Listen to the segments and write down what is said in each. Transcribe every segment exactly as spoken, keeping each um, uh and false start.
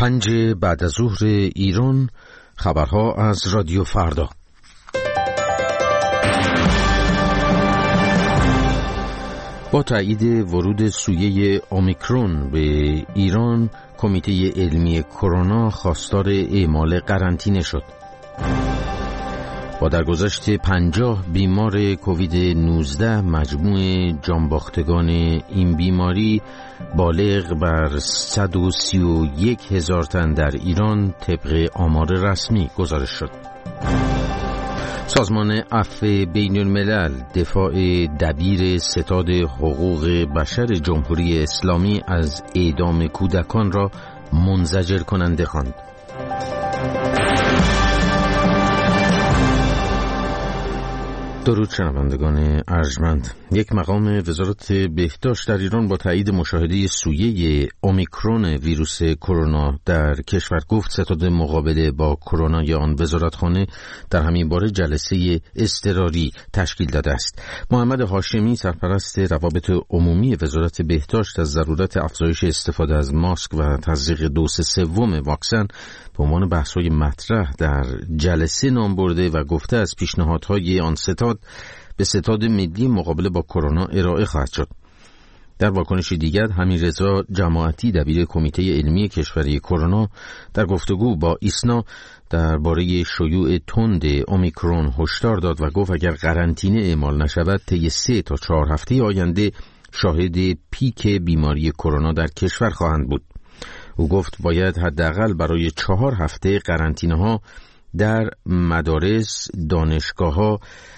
پنج بعد از ظهر ایران، خبرها از رادیو فردا. با تایید ورود سویه اومیکرون به ایران، کمیته علمی کرونا خواستار اعمال قرنطینه شد. با درگذشت پنجاه بیمار کووید نوزده، مجموع جانباختگان این بیماری بالغ بر صد و سی و یک هزار تن در ایران طبق آمار رسمی گزارش شد. سازمان عفو بین الملل دفاع دبیر ستاد حقوق بشر جمهوری اسلامی از اعدام کودکان را منزجر کننده خواند. درود شنوندگان ارجمند. یک مقام وزارت بهداشت در ایران با تایید مشاهده سویه اومیکرون ویروس کرونا در کشور گفت ستاد مقابله با کرونا یا آن وزارتخانه در همین باره جلسه اضطراری تشکیل داده است. محمد هاشمی سرپرست روابط عمومی وزارت بهداشت از ضرورت افزایش استفاده از ماسک و تزریق دوز سوم واکسن به عنوان بحث‌های مطرح در جلسه نام برده و گفته از پیشنهادهای آن ستاد به ستاد ملی مقابله با کرونا ارائه خواهد شد. در واکنش دیگر، حمیدرضا جماعتی دبیر کمیته علمی کشوری کرونا در گفتگو با ایسنا درباره شیوع تند اومیکرون هشدار داد و گفت اگر قرنطینه اعمال نشود طی سه تا چهار هفته آینده شاهد پیک بیماری کرونا در کشور خواهند بود. او گفت باید حداقل برای چهار هفته قرنطینه ها در مدارس، دانشگاه ها،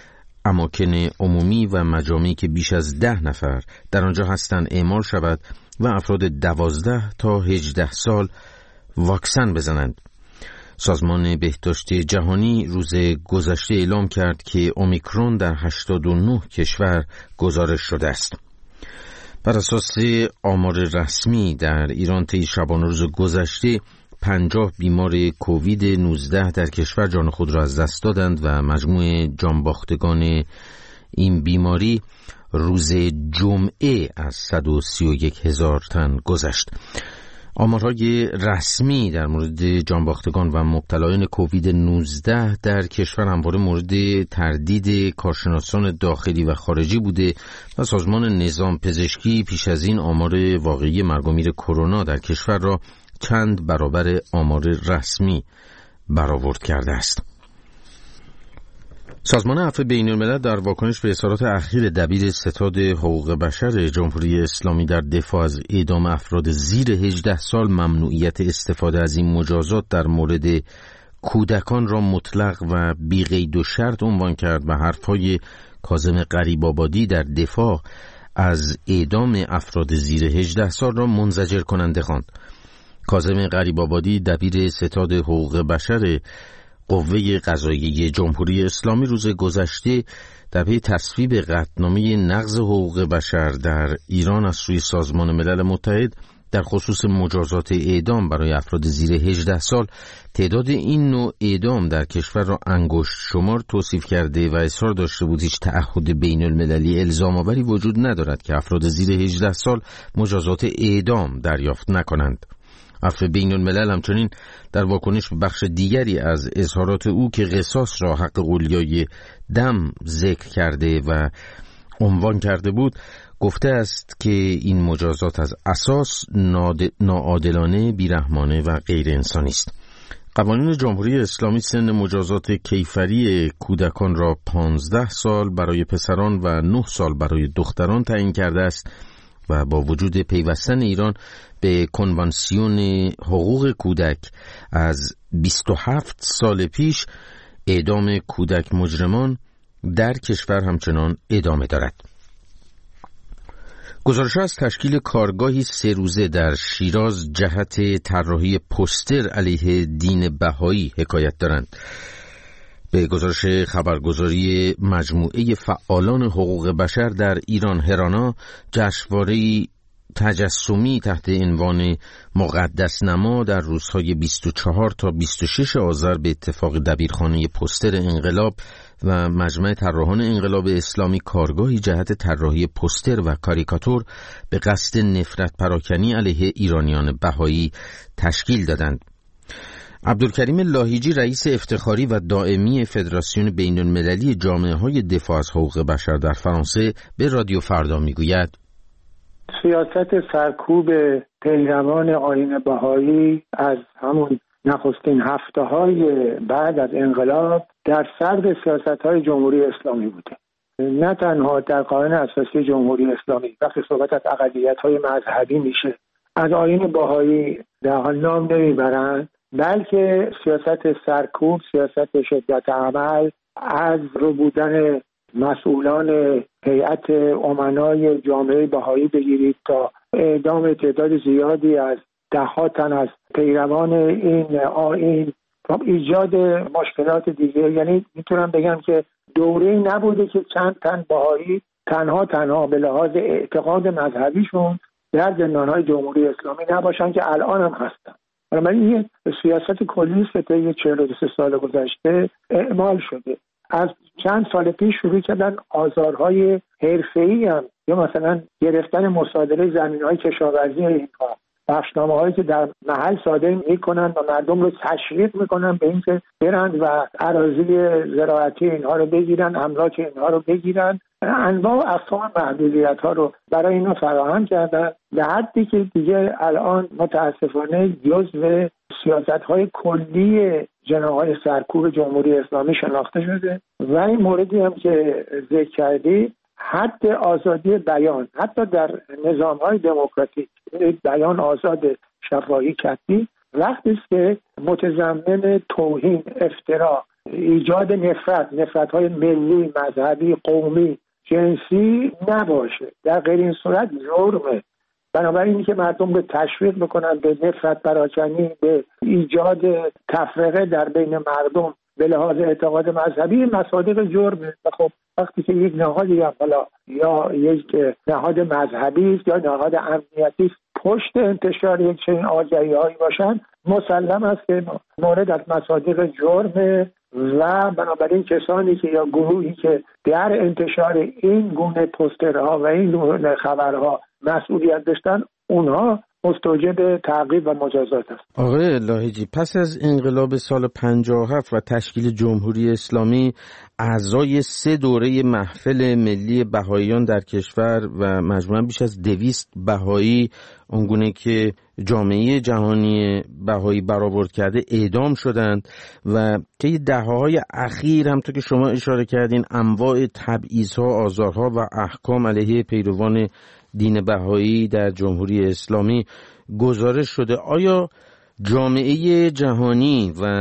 اماکن عمومی و مجامعی که بیش از ده نفر در آنجا هستند اعمال شود و افراد دوازده تا هجده سال واکسن بزنند. سازمان بهداشت جهانی روز گذشته اعلام کرد که اومیکرون در هشتاد و نه کشور گزارش شده است. بر اساس آمار رسمی در ایران طی شبانه روز گذشته پنجاه بیمار کووید نوزده در کشور جان خود را از دست دادند و مجموع جانباختگان این بیماری روز جمعه از صد و سی و یک هزار تن گذشت. آمارهای رسمی در مورد جانباختگان و مبتلایان کووید نوزده در کشور همواره مورد تردید کارشناسان داخلی و خارجی بوده و سازمان نظام پزشکی پیش از این آمار واقعی مرگ و میر کرونا در کشور را چند برابر آمار رسمی برآورد کرده است. سازمان عفو بین الملل در واکنش به اظهارات اخیر دبیر ستاد حقوق بشر جمهوری اسلامی در دفاع از اعدام افراد زیر هجده سال ممنوعیت استفاده از این مجازات در مورد کودکان را مطلق و بی قید و شرط عنوان کرد و حرفهای کاظم غریب‌آبادی در دفاع از اعدام افراد زیر هجده سال را منزجر کننده خواند. کاظم غریب‌آبادی دبیر ستاد حقوق بشر قوه قضاییه جمهوری اسلامی روز گذشته در پی تصویب قطعنامه نقض حقوق بشر در ایران از سوی سازمان ملل متحد در خصوص مجازات اعدام برای افراد زیر هجده سال تعداد این نوع اعدام در کشور را انگشت شمار توصیف کرده و اصرار داشته بود هیچ تعهد بین المللی الزام آوری وجود ندارد که افراد زیر هجده سال مجازات اعدام دریافت نکنند. عفو بین الملل همچنین در واکنش به بخش دیگری از اظهارات او که قصاص را حق اولیای دم ذکر کرده و عنوان کرده بود گفته است که این مجازات از اساس ناعادلانه، بیرحمانه و غیر انسانی است. قوانین جمهوری اسلامی سن مجازات کیفری کودکان را پانزده سال برای پسران و نه سال برای دختران تعیین کرده است و با وجود پیوستن ایران به کنوانسیون حقوق کودک از بیست و هفت سال پیش اعدام کودک مجرمان در کشور همچنان ادامه دارد. گزارش از تشکیل کارگاهی سه روزه در شیراز جهت طراحی پوستر علیه دین بهایی حکایت دارند. به گزارش خبرگزاری مجموعه فعالان حقوق بشر در ایران هرانا، جشنواره‌ای تجسمی تحت عنوان مقدس نما در روزهای بیست و چهار تا بیست و شش آذر به اتفاق دبیرخانه پوستر انقلاب و مجمع طراحان انقلاب اسلامی کارگاهی جهت طراحی پوستر و کاریکاتور به قصد نفرت پراکنی علیه ایرانیان بهایی تشکیل دادند. عبدالکریم لاهیجی رئیس افتخاری و دائمی فدراسیون بین المللی جامعه‌های دفاع از حقوق بشر در فرانسه به رادیو فردا میگوید: سیاست سرکوب پیروان آیین بهایی از همون نخستین هفته‌های بعد از انقلاب در سرد سیاست‌های جمهوری اسلامی بوده. نه تنها در قانون اساسی جمهوری اسلامی وقتی صحبت از اقلیت‌های مذهبی میشه از آیین بهایی در حال نام نمیبرند، بلکه سیاست سرکوب، سیاست شدت عمل، از ربودن مسئولان هیئت امنای جامعه بهایی بگیرید تا اعدام تعداد زیادی از ده‌ها تن از پیروان این آیین، ایجاد مشکلات دیگه. یعنی میتونم بگم که دوره‌ای نبوده که چند تن بهایی تنها تنها به لحاظ اعتقاد مذهبیشون در زندان‌های جمهوری اسلامی نباشن که الان هم هستن. بنابراین این سیاست کلی است که طی چهل و سه سال گذشته اعمال شده. از چند سال پیش شروع کردن آزارهای حرفه‌ای هم، یا مثلا گرفتن مصادره زمین‌های کشاورزی اینها، بخشنامه‌هایی که در محل صادر می‌کنن و مردم رو تشویق می‌کنن به اینکه برند و اراضی زراعتی اینها رو بگیرن، املاک اینها رو بگیرن، انواع و اقسام محدودیت‌ها رو برای اینا فراهم کردن، به حدی که دیگه الان متاسفانه جزو سیاست‌های کلی جناح‌های سرکوب جمهوری اسلامی شناخته شده. و این موردی هم که ذکر کردی، حد آزادی بیان حتی در نظام‌های دموکراتیک، بیان آزاد، شفاهی، کتبی، وقتی است که متضمن توهین، افترا، ایجاد نفرت، نفرت‌های ملی، مذهبی، قومی، جنسی نباشه. در غیر این صورت جرمه. بنابراین که مردم رو تشویق بکنن به نفرت پراکنی، به ایجاد تفرقه در بین مردم به لحاظ اعتقاد مذهبی، مصادیق جرمه. و خب وقتی که یک نهادی یا حالا یا یک نهاد مذهبی است یا نهاد امنیتی است پشت انتشار یک چنین آگهی‌هایی باشن، مسلم است که مورد از مصادیق جرمه. و بنابراین کسانی که یا گروهی که در انتشار این گونه پوسترها و این گونه خبرها مسئولیت داشتن، اونها مستوجب تعقیب و مجازات است. آقای لاهیجی، پس از انقلاب سال پنجاه و هفت و تشکیل جمهوری اسلامی، اعضای سه دوره محفل ملی بهاییان در کشور و مجموعاً بیش از دویست بهایی اونگونه که جامعه جهانی بهایی برآورد کرده اعدام شدند و طی دهه‌های اخیر هم تو که شما اشاره کردین انواع تبعیض‌ها، آزارها و احکام علیه پیروان دین بهایی در جمهوری اسلامی گزارش شده. آیا جامعه جهانی و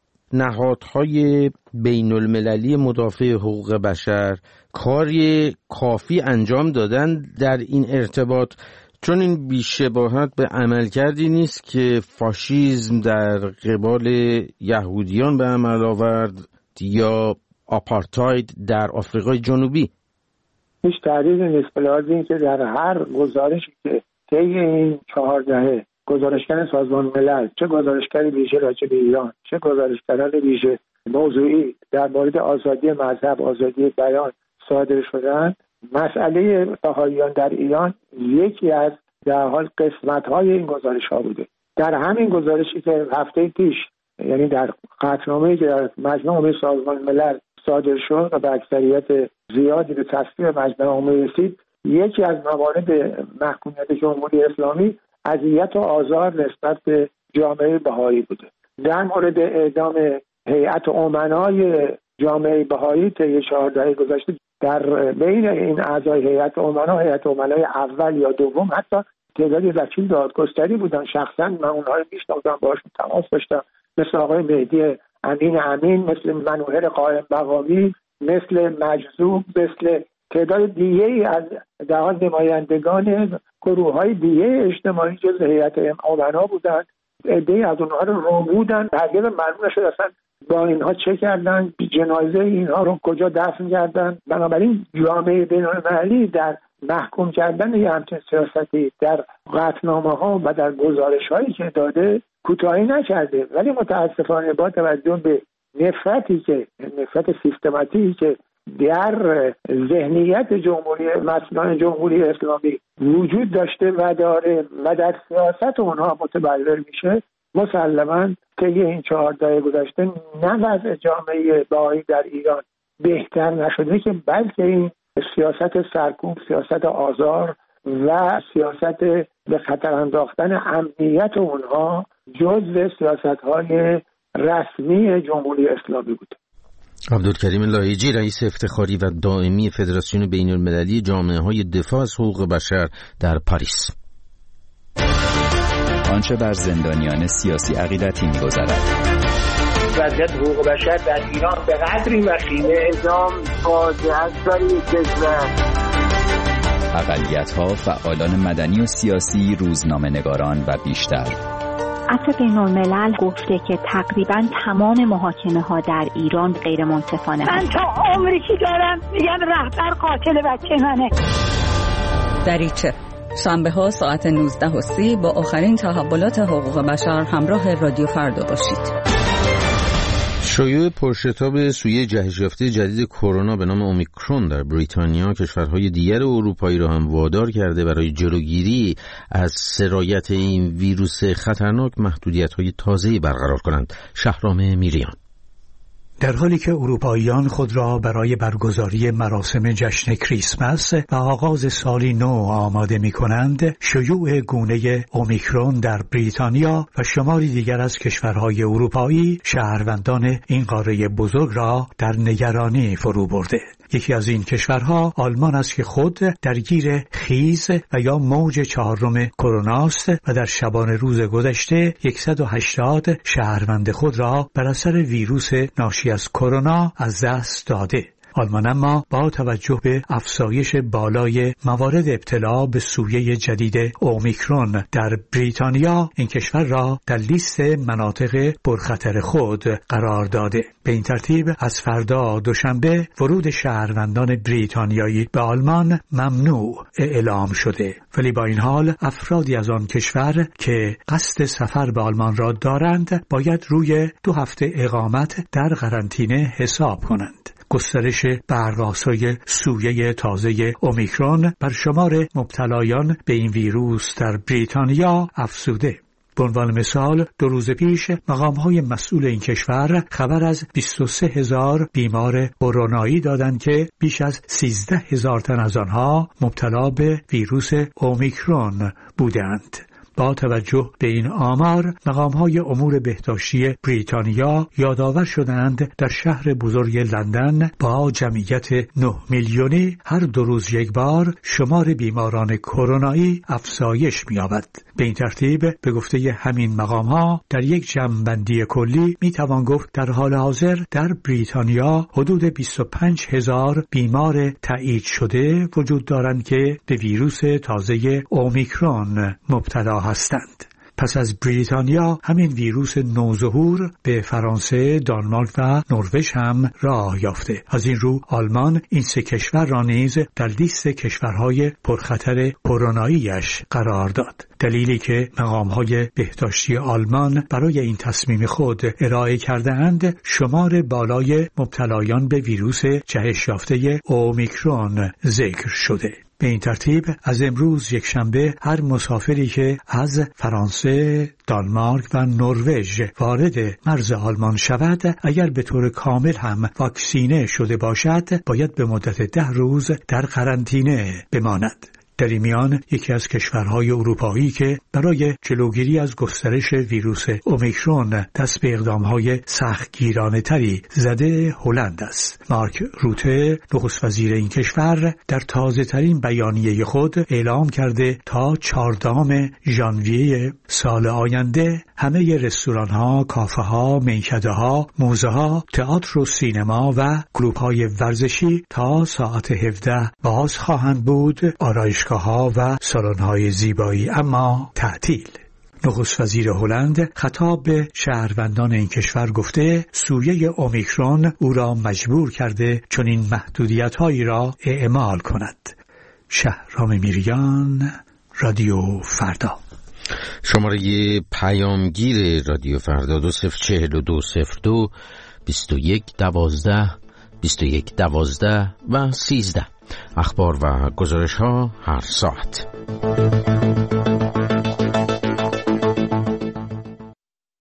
نهادهای بین المللی مدافع حقوق بشر کاری کافی انجام دادن در این ارتباط؟ چون این بی‌شباهت به عملکردی نیست که فاشیسم در قبال یهودیان به عمل آورد یا آپارتاید در آفریقای جنوبی. هیچ تردیدی نیست، به لحاظ اینکه در هر گزارشی که طی این چهار دهه گزارشگر سازمان ملل، چه گزارشگر ویژه راجع به ایران، چه گزارشگران ویژه موضوعی در مورد آزادی مذهب، آزادی بیان صادر شدن، مسئله بهائیان در ایران یکی از در حال قسمت‌های این گزارش‌ها بوده. در همین گزارشی که هفته پیش، یعنی در قطعنامه‌ای که در مجمع عمومی سازمان ملل صادر شد و به اکثریت زیادی به تصویب مجمع عمومی رسید، یکی از موارد محکومیت جمهوری اسلامی اذیت و آزار نسبت به جامعه بهایی بوده. در مورد اعدام هیئت امنای جامعه بهایی طی چهار دهه گذشته، در بین این اعضای هیئت امنا، هیئت امنای اول یا دوم، حتی تعدادی وکیل دادگستری بودن. شخصا من اونها رو میشناختم، باهاشون تماس داشتم، مثل آقای مهدی امین امین، مثل منوهر قائم مقامی، مثل مجذوب، مثل تعداد دیگه ای از در نمایندگان گروه های دیگه اجتماعی جز هیئت امنا بودن. عده‌ای از اونها رو رو بودن، هرگز معلوم نشد اصلا با اینها چه کردن، جنازه اینها رو کجا دفن کردن. بنابراین جامعه بین‌المللی در محکوم کردن یه همچین سیاستی در قطعنامه‌ها و در گزارش‌هایی که داده کوتاهی نکرده، ولی متاسفانه با توجه به نفرتی که نفرت سیستماتیکی که در ذهنیت جمهوری مسئولان جمهوری اسلامی وجود داشته و داره و در سیاست اونها متبلور میشه، مسلماً طی این چهار دهه گذشته نه وضع جامعه بهایی در ایران بهتر نشده که بلکه این سیاست سرکوب، سیاست آزار و سیاست به خطر انداختن امنیت اونها جزو سیاست‌های رسمی جمهوری اسلامی بود. عبدالکریم لایجی، رئیس افتخاری و دائمی فدراسیون بین‌المللی جامعه‌های دفاع از حقوق بشر در پاریس. آنچه بر زندانیان سیاسی عقیدتی می‌گذرد. وضعیت حقوق بشر در ایران به قدری وخیمه، اعدام فاجعه است در این کشور. اقلیت‌ها، فعالان مدنی و سیاسی، روزنامه‌نگاران و بیشتر. عفو بین‌الملل گفته که تقریباً تمام محاکمه‌ها در ایران غیر منصفانه است. من تا عمری که دارم میگم رهبر قاتل بچه منه. دریچه شنبه ها ساعت نوزده و سی با آخرین تحولات حقوق بشر همراه رادیو فردا باشید. شیوع پرشتاب سویه جهش یافته جدید کرونا به نام اومیکرون در بریتانیا کشورهای دیگر اروپایی را هم وادار کرده برای جلوگیری از سرایت این ویروس خطرناک محدودیت‌های تازه‌ای برقرار کنند. شهرام میریان. در حالی که اروپاییان خود را برای برگزاری مراسم جشن کریسمس و آغاز سالی نو آماده می کنند، شیوع گونه اومیکرون در بریتانیا و شماری دیگر از کشورهای اروپایی شهروندان این قاره بزرگ را در نگرانی فرو برده. یکی از این کشورها آلمان است که خود درگیر خیز و یا موج چهارم کرونا است و در شبانه روز گذشته صد و هشتاد شهروند خود را بر اثر ویروس ناشی از کرونا از دست داده. آلمان اما با توجه به افزایش بالای موارد ابتلا به سویه جدید اومیکرون در بریتانیا این کشور را در لیست مناطق پرخطر خود قرار داده. به این ترتیب از فردا دوشنبه ورود شهروندان بریتانیایی به آلمان ممنوع اعلام شده، ولی با این حال افرادی از آن کشور که قصد سفر به آلمان را دارند باید روی دو هفته اقامت در قرنطینه حساب کنند. گسترش برق‌آسای سویه تازه اومیکرون بر شمار مبتلایان به این ویروس در بریتانیا افزوده. به عنوان مثال دو روز پیش مقام‌های مسئول این کشور خبر از بیست و سه هزار بیمار کرونایی دادند که بیش از سیزده هزار تن از آنها مبتلا به ویروس اومیکرون بودند. با توجه به این آمار مقام‌های امور بهداشتی بریتانیا یادآور شدند در شهر بزرگ لندن با جمعیت نه میلیونی هر دو روز یک بار شمار بیماران کرونایی افزایش می‌یابد. به این ترتیب به گفته همین مقام‌ها در یک جمع‌بندی کلی می‌توان گفت در حال حاضر در بریتانیا حدود بیست و پنج هزار بیمار تایید شده وجود دارند که به ویروس تازه اومیکرون مبتلا هستند. پس از بریتانیا همین ویروس نوظهور به فرانسه، دانمارک و نروژ هم راه یافته. از این رو آلمان این سه کشور را نیز در لیست کشورهای پرخطر کروناییش قرار داد. دلیلی که مقام‌های بهداشتی آلمان برای این تصمیم خود ارائه کرده‌اند شمار بالای مبتلایان به ویروس جهش یافته اومیکرون ذکر شده. به این ترتیب از امروز یک شنبه هر مسافری که از فرانسه، دانمارک و نروژ وارد مرز آلمان شود اگر به طور کامل هم واکسینه شده باشد باید به مدت ده روز در قرنطینه بماند. در این میان یکی از کشورهای اروپایی که برای جلوگیری از گسترش ویروس اومیکرون دست به اقدامهای سختگیرانه تری زده هلند است. مارک روته نخست وزیر این کشور در تازه ترین بیانیه خود اعلام کرده تا چهاردهم ژانویه سال آینده همه رستوران ها، کافه ها، میکده ها، موزه ها، تئاتر و سینما و کلوب های ورزشی تا ساعت هفده باز خواهند بود. آرایشگاه ها و سالن های زیبایی اما تعطیل. نخست وزیر هلند خطاب به شهروندان این کشور گفته سویه اومیکرون او را مجبور کرده چنین محدودیت‌هایی را اعمال کند. شهرام میریان، رادیو فردا. شماره پیامگیر رادیو فردا دو صفر چهل و دو صفر دو بیست و یک دوازده بیست و یک دوازده و سیزده. اخبار و گزارش ها هر ساعت.